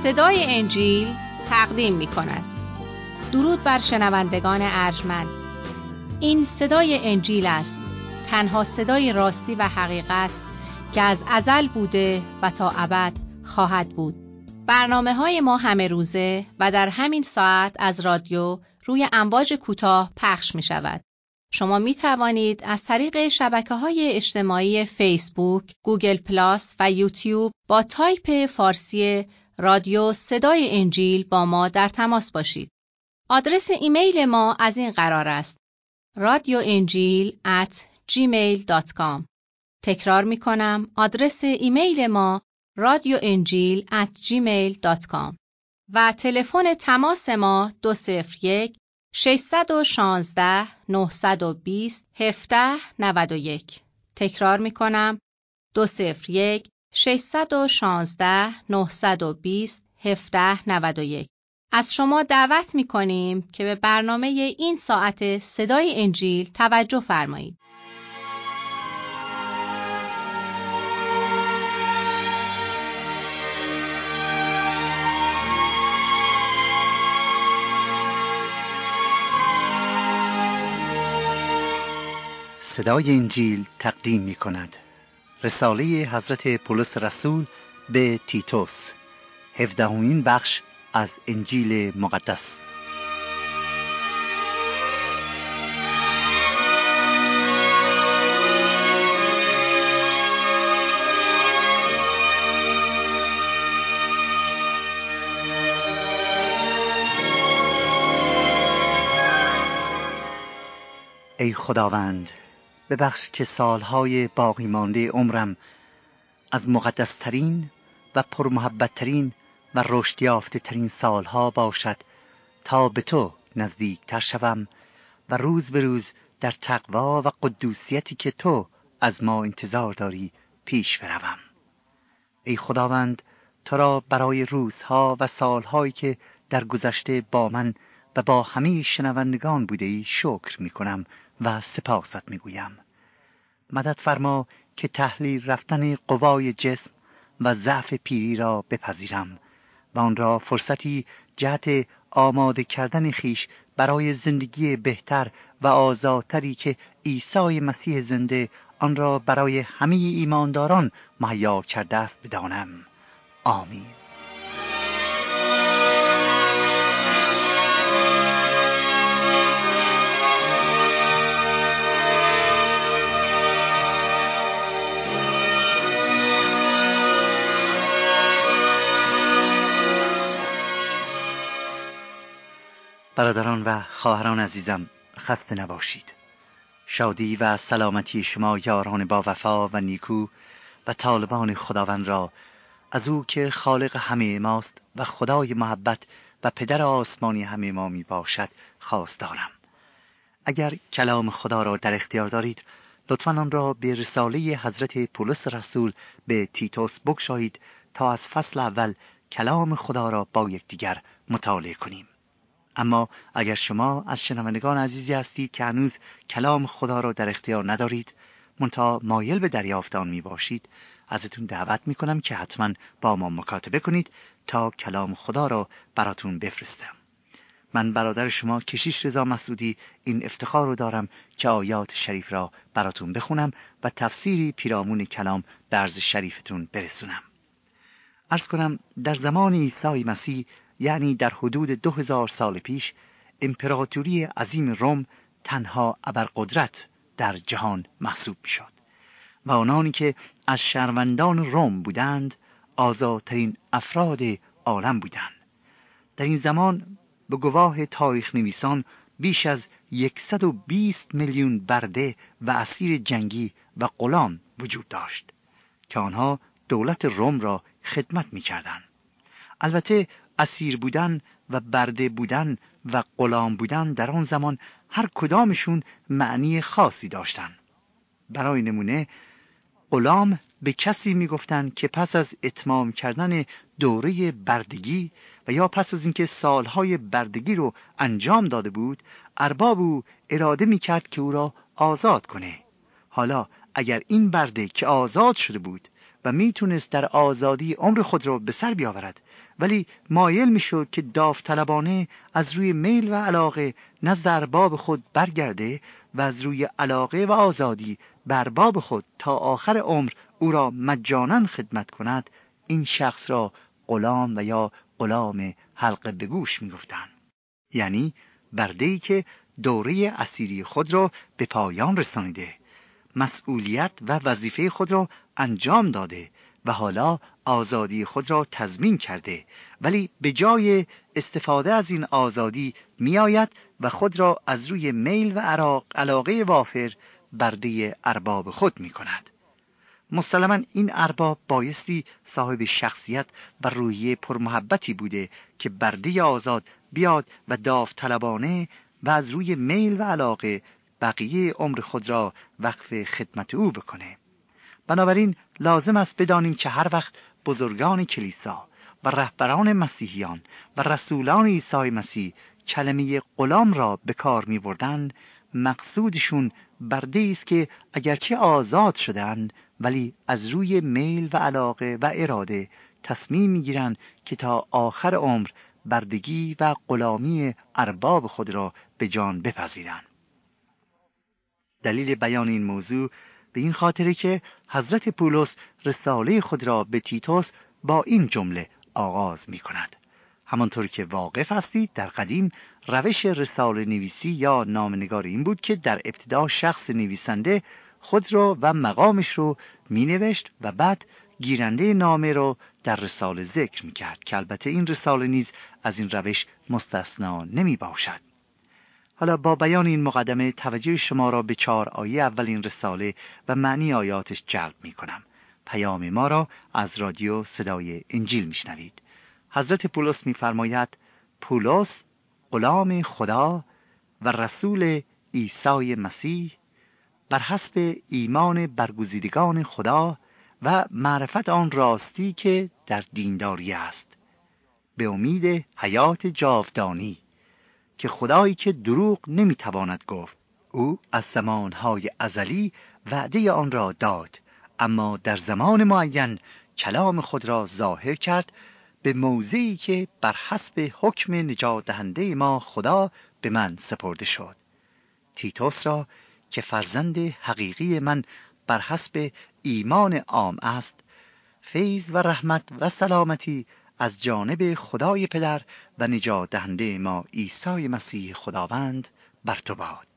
صدای انجیل تقدیم می کند. درود بر شنوندگان ارجمند. این صدای انجیل است، تنها صدای راستی و حقیقت که از ازل بوده و تا ابد خواهد بود. برنامه‌های ما همه روزه و در همین ساعت از رادیو روی امواج کوتاه پخش می شود. شما می توانید از طریق شبکه‌های اجتماعی فیسبوک، گوگل پلاس و یوتیوب با تایپ فارسی رادیو صدای انجیل با ما در تماس باشید. آدرس ایمیل ما از این قرار است: radioenjil@gmail.com. تکرار می کنم، آدرس ایمیل ما radioenjil@gmail.com و تلفن تماس ما 201 616 920 1791. تکرار می کنم، 201 616 920 1791. از شما دعوت می کنیم که به برنامه این ساعت صدای انجیل توجه فرمایید. صدای انجیل تقدیم می کند رساله حضرت پولس رسول به تیتوس، 17مین بخش از انجیل مقدس. ای خداوند، ببخش که سالهای باقی مانده عمرم از مقدسترین و پرمحبتترین و رشد یافته ترین سالها باشد تا به تو نزدیکتر شوم و روز به روز در تقوا و قدوسیتی که تو از ما انتظار داری پیش بروم. ای خداوند، تو را برای روزها و سالهایی که در گذشته با من و با همه شنوندگان بوده ای شکر می کنم و سپاست می گویم. مدد فرما که تحلیل رفتن قوای جسم و ضعف پیری را بپذیرم و آن را فرصتی جهت آماده کردن خیش برای زندگی بهتر و آزادتری که عیسی مسیح زنده آن را برای همه ایمانداران مهیا کرده است بدانم. آمین. برادران و خواهران عزیزم، خسته نباشید. شادی و سلامتی شما یاران با وفا و نیکو و طالبان خداوند را از او که خالق همه ماست و خدای محبت و پدر آسمانی همه ما می باشد خواست دارم. اگر کلام خدا را در اختیار دارید، لطفاً آن را به رساله حضرت پولس رسول به تیتوس بگشایید تا از فصل اول کلام خدا را با یکدیگر مطالعه کنیم. اما اگر شما از شنوندگان عزیزی هستید که هنوز کلام خدا را در اختیار ندارید، منتها مایل به دریافت آن می باشید، ازتون دعوت می کنم که حتما با ما مکاتبه کنید تا کلام خدا را براتون بفرستم. من برادر شما کشیش رضا مسعودی این افتخار رو دارم که آیات شریف را براتون بخونم و تفسیری پیرامون کلام به عرض شریفتون برسونم. عرض کنم در زمان عیسی مسیح، یعنی در حدود 2000 سال پیش، امپراتوری عظیم روم تنها ابرقدرت در جهان محسوب می‌شد و آنانی که از شهروندان روم بودند آزادترین افراد عالم بودند. در این زمان به گواه تاریخ نویسان بیش از 120 میلیون برده و اسیر جنگی و غلام وجود داشت که آنها دولت روم را خدمت می‌کردند. البته اسیر بودن و برده بودن و غلام بودن در آن زمان هر کدامشون معنی خاصی داشتند. برای نمونه غلام به کسی میگفتند که پس از اتمام کردن دوره بردگی و یا پس از اینکه سالهای بردگی رو انجام داده بود، ارباب او اراده میکرد که او را آزاد کنه. حالا اگر این برده که آزاد شده بود و میتونست در آزادی عمر خود را به سر بیاورد ولی مایل میشد که داوطلبانه از روی میل و علاقه نزد ارباب خود برگرده و از روی علاقه و آزادی بر ارباب خود تا آخر عمر او را مجانا خدمت کند، این شخص را غلام و یا غلام حلقه به گوش میگفتند. یعنی برده‌ای که دوره اسیری خود را به پایان رسانیده، مسئولیت و وظیفه خود را انجام داده و حالا آزادی خود را تضمین کرده، ولی به جای استفاده از این آزادی می آید و خود را از روی میل و علاقه وافر برده ارباب خود می کند. مسلماً این ارباب بایستی صاحب شخصیت و روحیه پرمحبتی بوده که برده آزاد بیاد و داوطلبانه و از روی میل و علاقه بقیه عمر خود را وقف خدمت او بکنه. بنابراین لازم است بدانیم که هر وقت بزرگان کلیسا و رهبران مسیحیان و رسولان عیسی مسیح کلمه غلام را به کار می بردند، مقصودشون برده است که اگرچه آزاد شدند ولی از روی میل و علاقه و اراده تصمیم می گیرند که تا آخر عمر بردگی و غلامی ارباب خود را به جان بپذیرند. دلیل بیان این موضوع به این خاطره که حضرت پولس رساله خود را به تیتوس با این جمله آغاز می کند: همانطور که واقف هستید در قدیم روش رساله نویسی یا نامه‌نگاری این بود که در ابتدا شخص نویسنده خود را و مقامش رو می نوشت و بعد گیرنده نامه رو در رساله ذکر می کرد که البته این رساله نیز از این روش مستثنا نمی باشد. حالا با بیان این مقدمه توجه شما را به 4 آیه اول این رساله و معنی آیاتش جلب می کنم. پیام ما را از رادیو صدای انجیل می شنوید. حضرت پولس می فرماید: پولس غلام خدا و رسول عیسی مسیح بر حسب ایمان برگزیدگان خدا و معرفت آن راستی که در دینداری است، به امید حیات جاودانی که خدایی که دروغ نمیتواند گفت، او از زمانهای ازلی وعده آن را داد، اما در زمان معین کلام خود را ظاهر کرد به موضعی که بر حسب حکم نجات دهنده ما خدا به من سپرده شد. تیتوس را که فرزند حقیقی من بر حسب ایمان عام است، فیض و رحمت و سلامتی از جانب خدای پدر و نجات دهنده ما عیسی مسیح خداوند بر تو باد.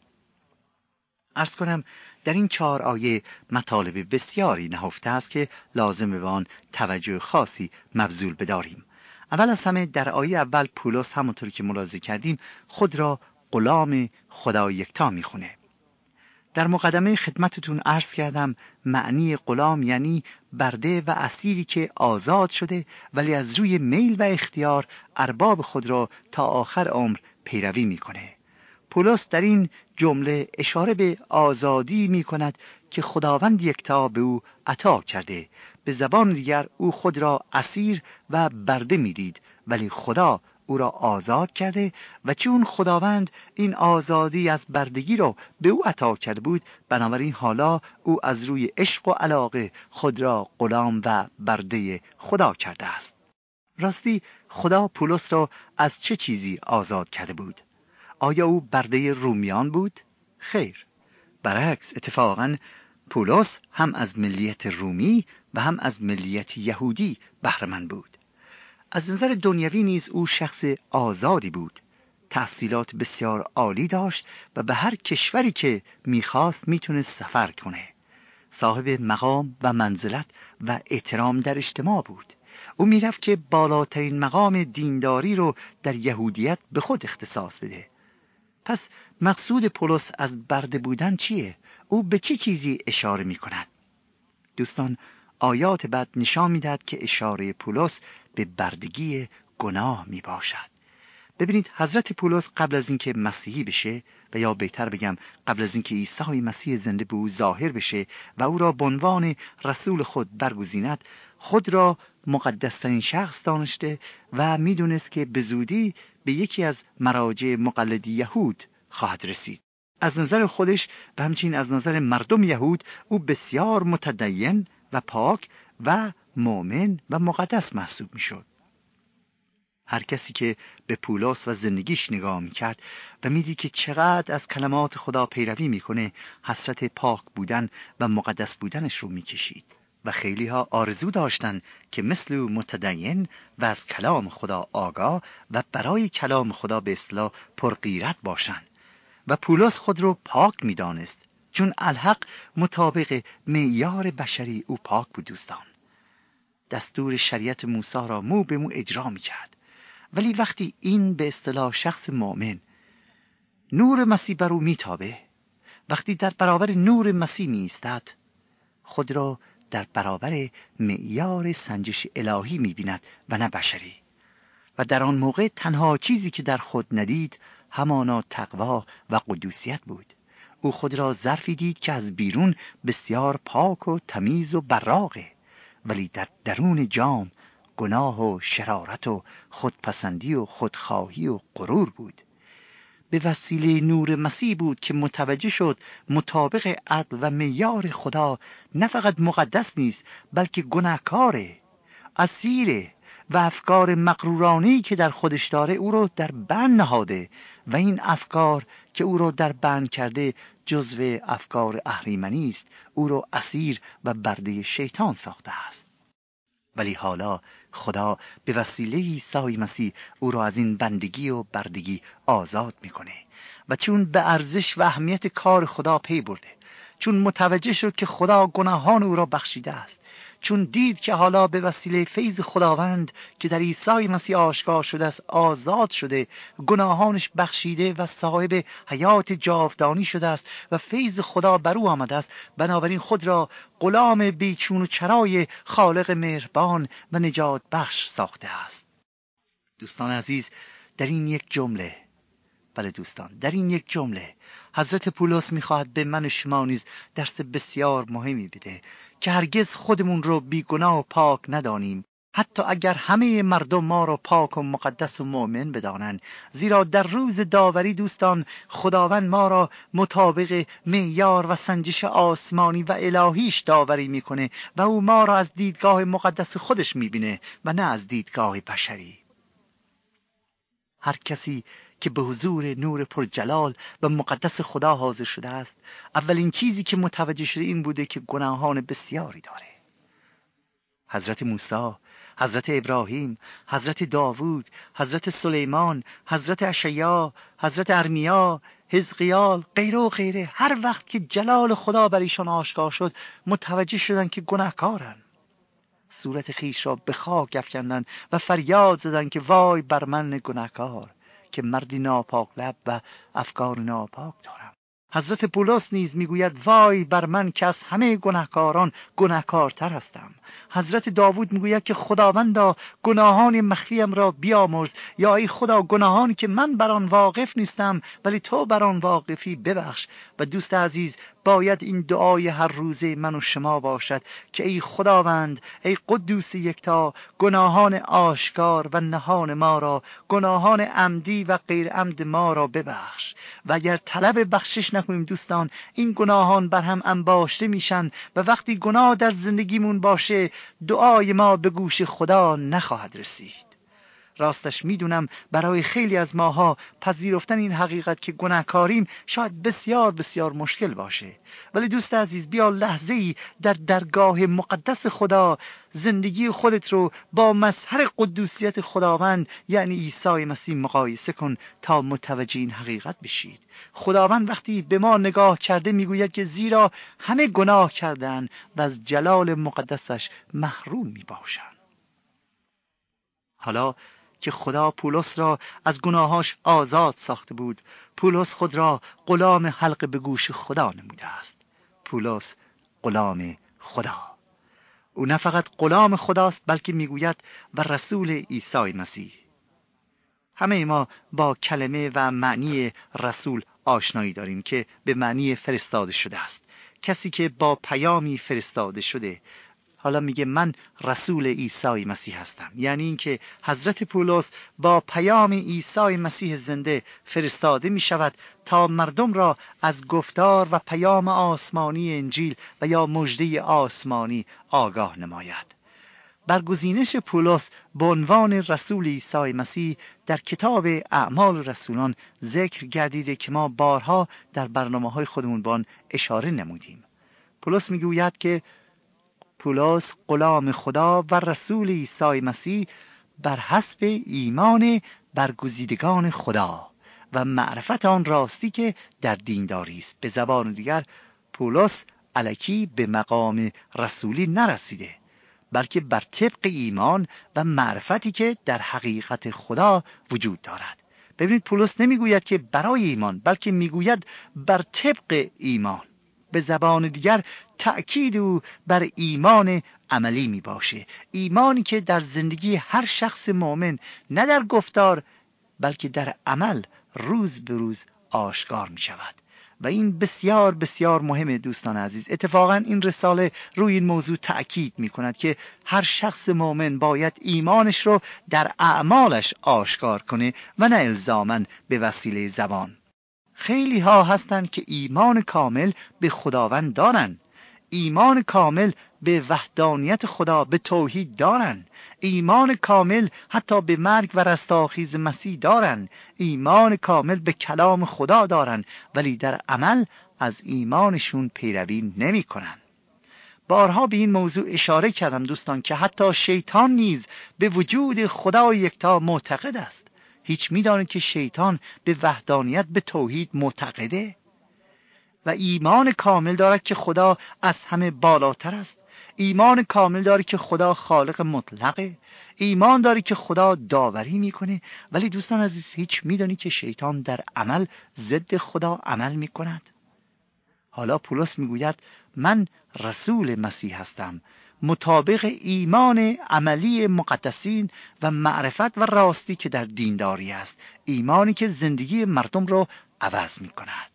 عرض کنم در این 4 آیه مطالب بسیاری نهفته است که لازم به آن توجه خاصی مبذول بداریم. اول از همه در آیه اول پولس همونطور که ملاحظه کردیم خود را غلام خدای یکتا میخونه. در مقدمه خدمتتون عرض کردم معنی غلام یعنی برده و اسیری که آزاد شده ولی از روی میل و اختیار ارباب خود را تا آخر عمر پیروی میکنه. پولس در این جمله اشاره به آزادی میکند که خداوند یکتا به او عطا کرده. به زبان دیگر او خود را اسیر و برده میدید ولی خدا او را آزاد کرده و چون خداوند این آزادی از بردگی را به او عطا کرده بود، بنابراین حالا او از روی عشق و علاقه خود را غلام و برده خدا کرده است. راستی خدا پولس را از چه چیزی آزاد کرده بود؟ آیا او برده رومیان بود؟ خیر، برعکس، اتفاقاً پولس هم از ملیت رومی و هم از ملیت یهودی بهره‌مند بود. از نظر دنیوی نیز او شخص آزادی بود. تحصیلات بسیار عالی داشت و به هر کشوری که میخواست میتونست سفر کنه. صاحب مقام و منزلت و احترام در اجتماع بود. او میرفت که بالاترین مقام دینداری رو در یهودیت به خود اختصاص بده. پس مقصود پولس از برده بودن چیه؟ او به چه چیزی اشاره میکند؟ دوستان، آیات بعد نشان میدهد که اشاره پولس به بردگی گناه می باشد. ببینید حضرت پولس قبل از اینکه مسیحی بشه و یا بهتر بگم قبل از اینکه عیسی مسیح زنده به او ظاهر بشه و او را به عنوان رسول خود برگزیند، خود را مقدسترین شخص دانسته و میدونست که به زودی به یکی از مراجع مقلدی یهود خواهد رسید. از نظر خودش و همچنین از نظر مردم یهود او بسیار متدین و پاک و مؤمن و مقدس محسوب میشد. هر کسی که به پولس و زندگیش نگاه میکرد و میدید که چقدر از کلمات خدا پیروی میکنه، حسرت پاک بودن و مقدس بودنش رو میکشید. و خیلی ها آرزو داشتن که مثل او متدین و از کلام خدا آگاه و برای کلام خدا به اصطلاح پرغیرت باشن. و پولس خود رو پاک میدانست، چون الحق مطابق معیار بشری او پاک بود. دوستان، دستور شریعت موسی را مو به مو اجرا میکرد. ولی وقتی این به اصطلاح شخص مؤمن نور مسیح بر او میتابه، وقتی در برابر نور مسیح میایستد، خود را در برابر معیار سنجش الهی می‌بیند و نه بشری. و در آن موقع تنها چیزی که در خود ندید همانا تقوا و قدوسیت بود. او خود را ظرفی دید که از بیرون بسیار پاک و تمیز و براقه، ولی در درون جام گناه و شرارت و خودپسندی و خودخواهی و غرور بود. به وسیله نور مسیح بود که متوجه شد مطابق عدل و معیار خدا نه فقط مقدس نیست، بلکه گناهکاره، اسیره و افکار مغرورانه‌ای که در خودش داره او رو در بند نهاده و این افکار که او رو در بند کرده جزو افکار اهریمنی است، او رو اسیر و برده شیطان ساخته است. ولی حالا خدا به وسیله عیسی مسیح او را از این بندگی و بردگی آزاد میکنه و چون به ارزش و اهمیت کار خدا پی برده، چون متوجه شد که خدا گناهان او را بخشیده است، چون دید که حالا به وسیله فیض خداوند که در عیسی مسیح آشکار شده است آزاد شده، گناهانش بخشیده و صاحب حیات جاودانی شده است و فیض خدا بر او آمده است، بنابراین خود را غلام بیچون و چرای خالق مهربان و نجات بخش ساخته است. دوستان عزیز، در این یک جمله، بله دوستان، در این یک جمله حضرت پولس میخواهد به من و شما نیز درس بسیار مهمی بده که هرگز خودمون رو بیگناه و پاک ندانیم، حتی اگر همه مردم ما را پاک و مقدس و مؤمن بدانند. زیرا در روز داوری دوستان، خداوند ما را مطابق معیار و سنجش آسمانی و الهیش داوری میکنه و او ما را از دیدگاه مقدس خودش میبینه و نه از دیدگاه بشری. هر کسی که به حضور نور پرجلال و مقدس خدا حاضر شده است، اولین چیزی که متوجه شده این بوده که گناهان بسیاری داره. حضرت موسی، حضرت ابراهیم، حضرت داوود، حضرت سلیمان، حضرت اشعیا، حضرت ارمیا، حزقیال، غیره و غیره، هر وقت که جلال خدا بر ایشان آشکار شد متوجه شدن که گناهکارن. صورت خیش را به خاک افکندند و فریاد زدند که وای بر من گناهکار که مردی ناپاک لب و افکار ناپاک دارم. حضرت پولس نیز میگوید وای بر من که از همه گناهکاران گناهکارتر هستم. حضرت داوود میگوید که خداوندا گناهان مخفیم را بیامرز، یا ای خدا گناهانی که من بر آن واقف نیستم ولی تو بر آن واقفی ببخش. و دوست عزیز، باید این دعای هر روزه من و شما باشد که ای خداوند، ای قدوس یکتا، گناهان آشکار و نهان ما را، گناهان عمدی و غیر عمد ما را ببخش. و اگر طلب بخشش نکنیم دوستان، این گناهان بر هم انباشته میشن و وقتی گناه در زندگیمون باشه دعای ما به گوش خدا نخواهد رسید. راستش میدونم برای خیلی از ماها پذیرفتن این حقیقت که گناهکاریم شاید بسیار بسیار مشکل باشه، ولی دوست عزیز، بیا لحظه‌ای در درگاه مقدس خدا زندگی خودت رو با مظهر قدوسیت خداوند یعنی عیسی مسیح مقایسه کن تا متوجه این حقیقت بشید. خداوند وقتی به ما نگاه کرده میگوید که زیرا همه گناه کردن و از جلال مقدسش محروم میباشند. حالا که خدا پولس را از گناهاش آزاد ساخته بود، پولس خود را غلام حلقه به گوش خدا نموده است. پولس غلام خدا. او نه فقط غلام خداست بلکه میگوید و رسول عیسی مسیح. همه ما با کلمه و معنی رسول آشنایی داریم که به معنی فرستاده شده است. کسی که با پیامی فرستاده شده. حالا میگه من رسول عیسی مسیح هستم، یعنی اینکه حضرت پولس با پیام عیسی مسیح زنده فرستاده می شود تا مردم را از گفتار و پیام آسمانی انجیل و یا مژده آسمانی آگاه نماید. برگزینش پولس به عنوان رسول عیسی مسیح در کتاب اعمال رسولان ذکر گردیده که ما بارها در برنامه‌های خودمون به آن اشاره نمودیم. پولس میگوید که پولس غلام خدا و رسول عیسی مسیح بر حسب ایمان برگزیدگان خدا و معرفت آن راستی که در دینداری است. به زبان دیگر پولس الکی به مقام رسولی نرسیده، بلکه بر طبق ایمان و معرفتی که در حقیقت خدا وجود دارد. ببینید پولس نمیگوید که برای ایمان، بلکه میگوید بر طبق ایمان. به زبان دیگر تأکید او بر ایمان عملی می باشه، ایمانی که در زندگی هر شخص مؤمن نه در گفتار بلکه در عمل روز به روز آشکار می شود. و این بسیار بسیار مهمه دوستان عزیز. اتفاقا این رساله روی این موضوع تأکید می کند که هر شخص مؤمن باید ایمانش رو در اعمالش آشکار کنه و نه الزاماً به وسیله زبان. خیلی ها هستند که ایمان کامل به خداوند دارن، ایمان کامل به وحدانیت خدا، به توحید دارن، ایمان کامل حتی به مرگ و رستاخیز مسیح دارن، ایمان کامل به کلام خدا دارن، ولی در عمل از ایمانشون پیروی نمی کنن. بارها به این موضوع اشاره کردم دوستان که حتی شیطان نیز به وجود خدا یکتا معتقد است. هیچ می‌دانید که شیطان به وحدانیت، به توحید معتقده و ایمان کامل دارد که خدا از همه بالاتر است. ایمان کامل داره که خدا خالق مطلقه، ایمان داره که خدا داوری میکنه. ولی دوستان عزیز، هیچ می‌دانید که شیطان در عمل ضد خدا عمل میکند. حالا پولس میگوید من رسول مسیح هستم، مطابق ایمان عملی مقدسین و معرفت و راستی که در دینداری است، ایمانی که زندگی مردم رو عوض می کند.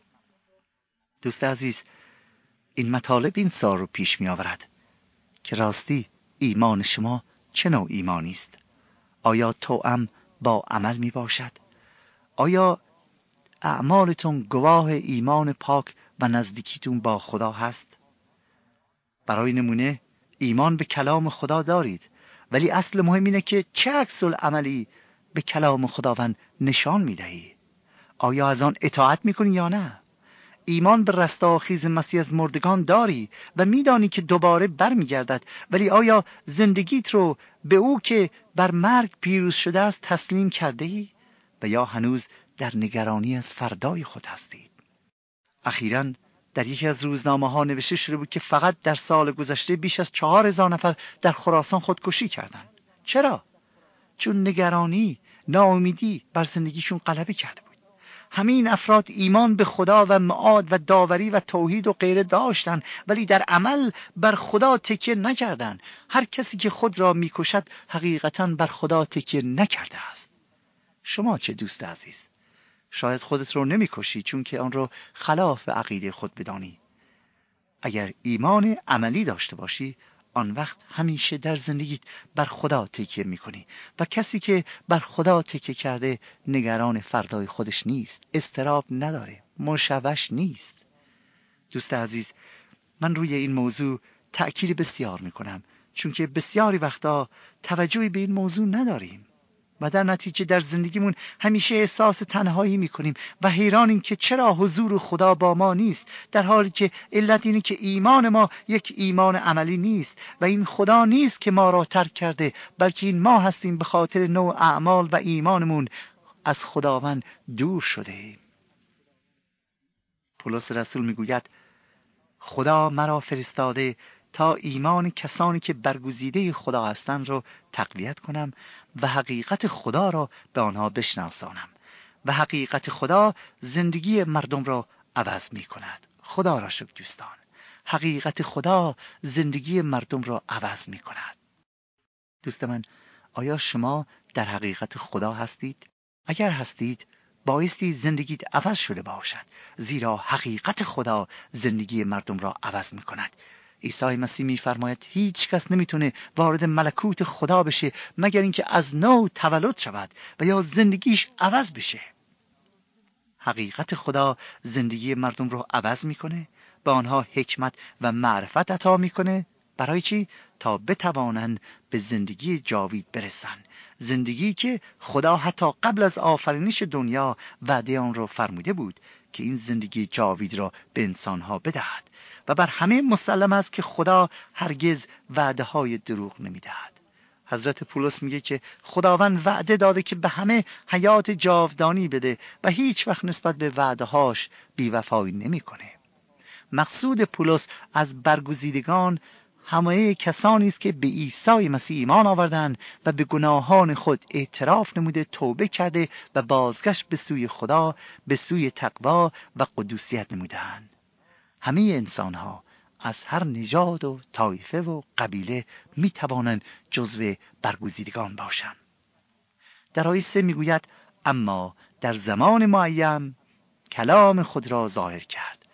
دوست عزیز، این مطالب این سوال رو پیش می آورد که راستی ایمان شما چه نوع ایمانی است؟ آیا توأم با عمل می باشد؟ آیا اعمالتون گواه ایمان پاک و نزدیکیتون با خدا هست؟ برای نمونه ایمان به کلام خدا دارید، ولی اصل مهم اینه که چه عکس العملی به کلام خداوند نشان میدهی؟ آیا از آن اطاعت میکنی یا نه؟ ایمان به رستاخیز مسیح از مردگان داری و میدانی که دوباره برمیگردد، ولی آیا زندگیت رو به او که بر مرگ پیروز شده است تسلیم کرده ای و یا هنوز در نگرانی از فردای خود هستید؟ اخیراً در یکی از روزنامه‌ها نوشته شده بود که فقط در سال گذشته بیش از 4000 نفر در خراسان خودکشی کردند. چرا؟ چون نگرانی، ناامیدی بر زندگیشون غلبه کرده بود. همین افراد ایمان به خدا و معاد و داوری و توحید و غیره داشتند، ولی در عمل بر خدا تکیه نکردند. هر کسی که خود را میکشد حقیقتاً بر خدا تکیه نکرده است. شما چه دوست عزیز؟ شاید خودت رو نمیکشی چون که آن رو خلاف عقیده خود بدانی. اگر ایمان عملی داشته باشی، آن وقت همیشه در زندگیت بر خدا تکیه میکنی و کسی که بر خدا تکیه کرده نگران فردای خودش نیست، اضطراب نداره، مشوش نیست. دوست عزیز، من روی این موضوع تأکید بسیار میکنم، چون که بسیاری وقتا توجهی به این موضوع نداریم و در نتیجه در زندگیمون همیشه احساس تنهایی میکنیم و حیرانیم که چرا حضور خدا با ما نیست، در حالی که علت اینه که ایمان ما یک ایمان عملی نیست و این خدا نیست که ما را ترک کرده، بلکه این ما هستیم به خاطر نوع اعمال و ایمانمون از خداوند دور شده. پولس رسول میگوید خدا مرا فرستاده تا ایمان کسانی که برگزیده خدا هستند رو تقویت کنم و حقیقت خدا را به آنها بشناسانم و حقیقت خدا زندگی مردم را عوض می کند. خدا را شکر دوستان، حقیقت خدا زندگی مردم را عوض می کند. دوست من، آیا شما در حقیقت خدا هستید؟ اگر هستید بایستی زندگیت عوض شده باشد، زیرا حقیقت خدا زندگی مردم را عوض می کند. عیسی مسیح می‌فرماید هیچ کس نمیتونه وارد ملکوت خدا بشه مگر اینکه از نو تولد شود و یا زندگیش عوض بشه. حقیقت خدا زندگی مردم رو عوض میکنه، به آنها حکمت و معرفت عطا میکنه برای چی؟ تا بتوانند به زندگی جاوید برسن، زندگی که خدا حتی قبل از آفرینش دنیا وعده آن را فرموده بود که این زندگی جاوید را به انسانها بدهد و بر همه مسلم است که خدا هرگز وعده های دروغ نمیدهد. حضرت پولس میگه که خداوند وعده داده که به همه حیات جاودانی بده و هیچ وقت نسبت به وعده هاش بی‌وفایی نمیکنه. مقصود پولس از برگزیدگان همه کسانی است که به عیسی مسیح ایمان آوردند و به گناهان خود اعتراف نموده، توبه کرده و بازگشت به سوی خدا، به سوی تقوا و قدوسیت نمودند. همه انسان‌ها از هر نژاد و طایفه و قبیله می توانند جزو برگزیدگان باشند. در آیه 3 میگوید اما در زمان معین کلام خود را ظاهر کرد.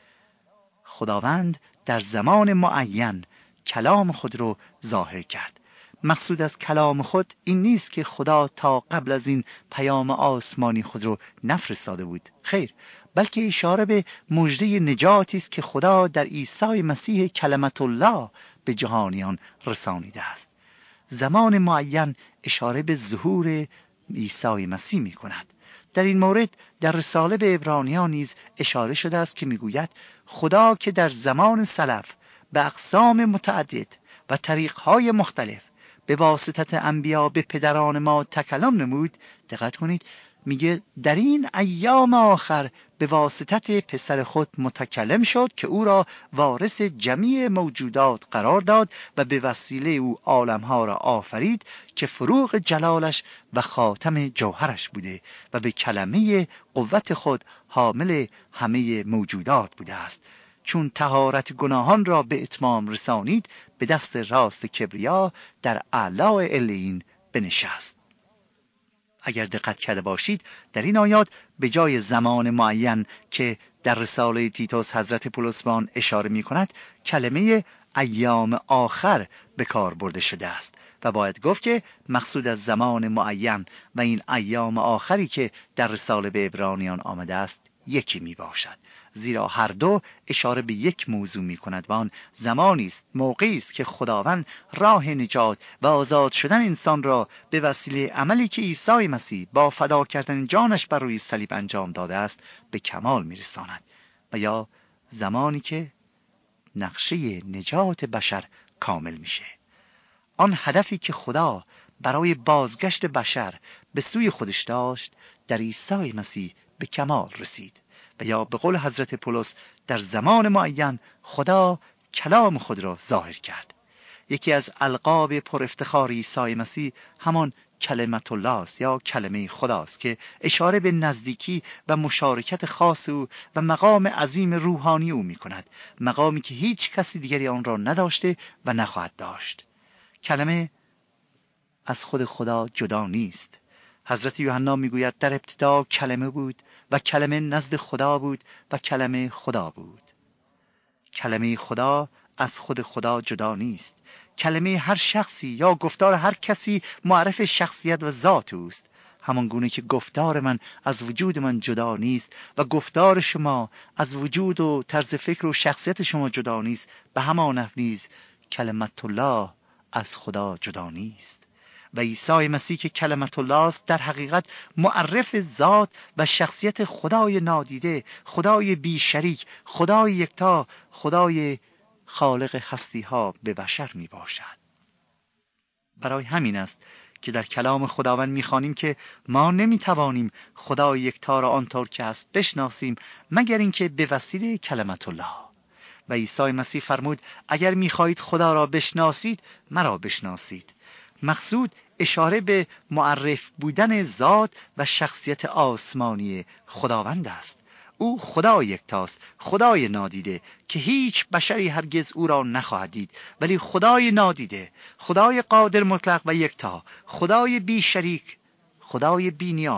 خداوند در زمان معین کلام خود را ظاهر کرد. مقصود از کلام خود این نیست که خدا تا قبل از این پیام آسمانی خود را نفرستاده بود، خیر، بلکه اشاره به مژده نجاتی است که خدا در عیسی مسیح کلمت الله به جهانیان رسانیده است. زمان معین اشاره به ظهور عیسی مسیح می کند. در این مورد در رساله به عبرانیان نیز اشاره شده است که میگوید خدا که در زمان سلف به اقسام متعدد و طریقهای مختلف به واسطه انبیا به پدران ما تکلم نمود، دقت کنید، میگه در این ایام آخر به واسطه پسر خود متکلم شد که او را وارث جمیع موجودات قرار داد و به وسیله او عالمها را آفرید که فروغ جلالش و خاتم جوهرش بوده و به کلمه قوت خود حامل همه موجودات بوده است. چون طهارت گناهان را به اتمام رسانید به دست راست کبریا در اعلی علیین بنشست. اگر دقت کرده باشید در این آیات به جای زمان معین که در رساله تیتوس حضرت پولس به آن اشاره می کند کلمه ایام آخر به کار برده شده است و باید گفت که مقصود از زمان معین و این ایام آخری که در رساله به عبرانیان آمده است یکی می باشد، زیرا هر دو اشاره به یک موضوع می کند و آن زمانی است، موقعی است که خداوند راه نجات و آزاد شدن انسان را به وسیله عملی که عیسی مسیح با فدا کردن جانش بر روی صلیب انجام داده است به کمال می رساند و یا زمانی که نقشه نجات بشر کامل میشه. آن هدفی که خدا برای بازگشت بشر به سوی خودش داشت در عیسی مسیح به کمال رسید و یا به قول حضرت پولس در زمان معین خدا کلام خود را ظاهر کرد. یکی از القاب پر افتخار عیسی مسیح همان کلمت الله است یا کلمه خداست که اشاره به نزدیکی و مشارکت خاص او و مقام عظیم روحانی او می کند، مقامی که هیچ کسی دیگری آن را نداشته و نخواهد داشت. کلمه از خود خدا جدا نیست. حضرت یوحنا میگوید در ابتدا کلمه بود و کلمه نزد خدا بود و کلمه خدا بود. کلمه خدا از خود خدا جدا نیست. کلمه هر شخصی یا گفتار هر کسی معرف شخصیت و ذات اوست. همان گونه که گفتار من از وجود من جدا نیست و گفتار شما از وجود و طرز فکر و شخصیت شما جدا نیست، به همان نحو نیز کلمت الله از خدا جدا نیست. و عیسی مسیح که کلمت الله است در حقیقت معرف ذات و شخصیت خدای نادیده، خدای بی شریک، خدای یکتا، خدای خالق هستی ها به بشر می باشد. برای همین است که در کلام خداوند می‌خوانیم که ما نمی‌توانیم خدای یکتا را آنطور که است بشناسیم مگر اینکه به وسیله کلمت الله. و عیسی مسیح فرمود اگر می‌خواهید خدا را بشناسید مرا بشناسید. مقصود اشاره به معرف بودن ذات و شخصیت آسمانی خداوند است. او خدای یکتاست، خدای نادیده که هیچ بشری هرگز او را نخواهد دید، ولی خدای نادیده، خدای قادر مطلق و یکتا، خدای بی شریک، خدای بی نیاز،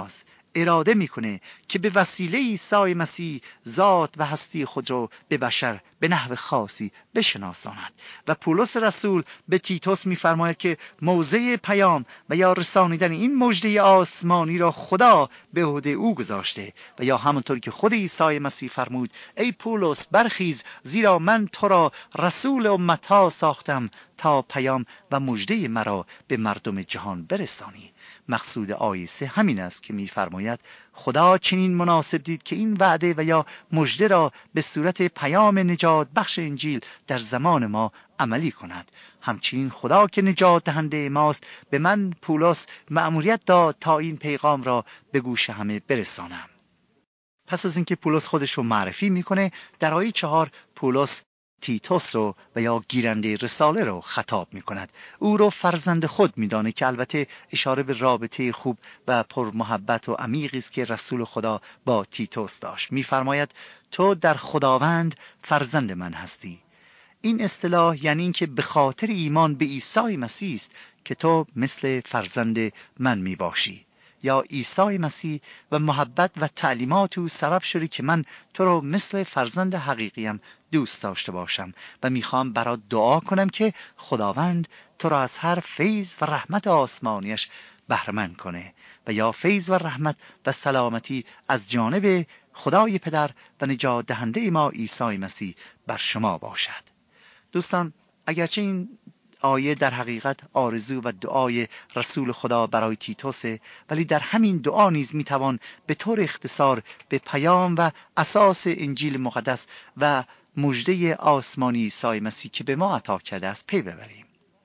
اراده میکنه که به وسیله عیسی مسیح ذات و هستی خود را به بشر به نحو خاصی بشناساند. و پولس رسول به تیتوس میفرماید که موضع پیام و یا رسانیدن این مژده آسمانی را خدا به عهده او گذاشته و یا همونطور که خود عیسی مسیح فرمود ای پولس برخیز، زیرا من تو را رسول امتها ساختم تا پیام و مژده مرا به مردم جهان برسانی. مقصود آیه 3 همین است که می‌فرماید خدا چنین مناسب دید که این وعده و یا مژده را به صورت پیام نجات بخش انجیل در زمان ما عملی کند. همچنین خدا که نجات دهنده ماست به من پولس مأموریت داد تا این پیغام را به گوش همه برسانم. پس از اینکه پولس خودش رو معرفی میکنه، در آیه 4 پولس تیتوس رو و یا گیرنده رساله رو خطاب می کند. او رو فرزند خود می دانه که البته اشاره به رابطه خوب و پر محبت و عمیقی است که رسول خدا با تیتوس داشت. می فرماید تو در خداوند فرزند من هستی. این اصطلاح یعنی این که به خاطر ایمان به عیسی مسیح است که تو مثل فرزند من می باشی. یا عیسی مسیح و محبت و تعلیمات او سبب شده که من تو رو مثل فرزند حقیقیم دوست داشته باشم و میخوام برات دعا کنم که خداوند تو را از هر فیض و رحمت آسمانیش بهره‌مند کنه و یا فیض و رحمت و سلامتی از جانب خدای پدر و نجات دهنده ما عیسی مسیح بر شما باشد. دوستان، اگرچه این آیه در حقیقت آرزو و دعای رسول خدا برای تیتوسه، ولی در همین دعا نیز میتوان به طور اختصار به پیام و اساس انجیل مقدس و مژده آسمانی عیسی مسیح که به ما عطا کرده است پی ببریم.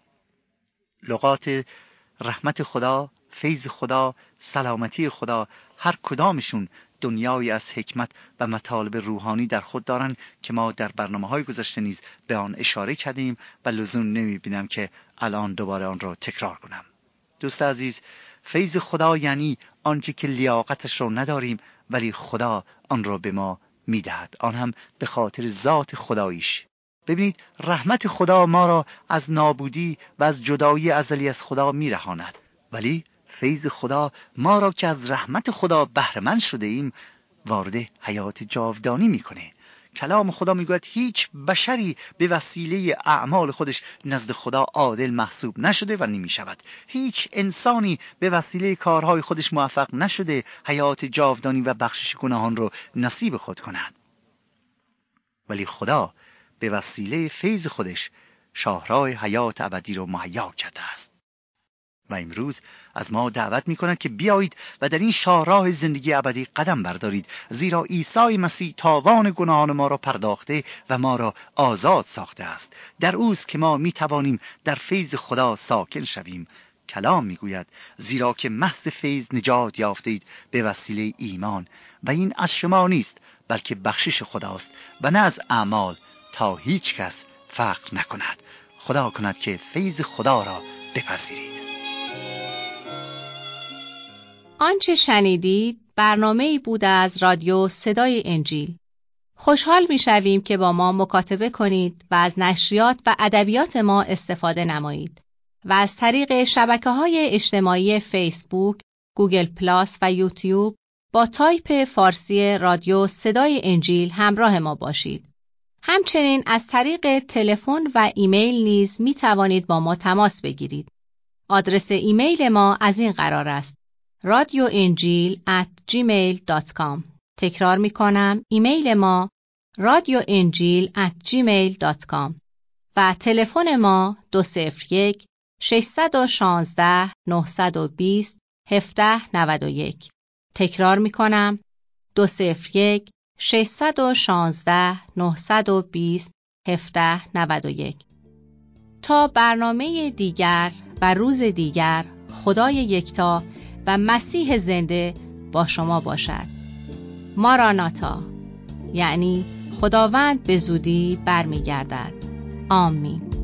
لغات رحمت خدا، فیض خدا، سلامتی خدا، هر کدامشون دنیایی از حکمت و مطالب روحانی در خود دارن که ما در برنامه‌های گذشته نیز به آن اشاره کردیم و لزوم نمی‌بینم که الان دوباره آن را تکرار کنم. دوست عزیز، فیض خدا یعنی آنچه که لیاقتش را نداریم ولی خدا آن را به ما می‌دهد، آن هم به خاطر ذات خداییش. ببینید، رحمت خدا ما را از نابودی و از جدایی ازلی از خدا می‌رهاند، ولی فیض خدا ما را که از رحمت خدا بهره‌مند شده ایم وارد حیات جاودانی میکنه. کلام خدا میگوید هیچ بشری به وسیله اعمال خودش نزد خدا عادل محسوب نشده و نمیشود. هیچ انسانی به وسیله کارهای خودش موفق نشده حیات جاودانی و بخشش گناهان رو نصیب خود کند. ولی خدا به وسیله فیض خودش شاهراه حیات ابدی رو مهیا کرده است و امروز از ما دعوت می‌کند که بیایید و در این شاهراه زندگی ابدی قدم بردارید، زیرا عیسی مسیح تاوان گناهان ما را پرداخته و ما را آزاد ساخته است. در اوست که ما می‌توانیم در فیض خدا ساکن شویم. کلام می‌گوید زیرا که محض فیض نجات یافتید به وسیله ایمان و این از شما نیست بلکه بخشش خداست و نه از اعمال، تا هیچ کس فخر نکند. خدا کند که فیض خدا را بپذیرید. آنچه شنیدید برنامه‌ای بود از رادیو صدای انجیل. خوشحال می‌شویم که با ما مکاتبه کنید و از نشریات و ادبیات ما استفاده نمایید و از طریق شبکه‌های اجتماعی فیسبوک، گوگل پلاس و یوتیوب با تایپ فارسی رادیو صدای انجیل همراه ما باشید. همچنین از طریق تلفن و ایمیل نیز می‌توانید با ما تماس بگیرید. آدرس ایمیل ما از این قرار است: radioenjil@gmail.com. تکرار می کنم، ایمیل ما radioenjil@gmail.com و تلفن ما 201-616-920-1791. تکرار می کنم، 201-616-920-1791. تا برنامه دیگر و روز دیگر، خدای یکتا و مسیح زنده با شما باشد. ماراناتا، یعنی خداوند به زودی برمیگردد. آمین.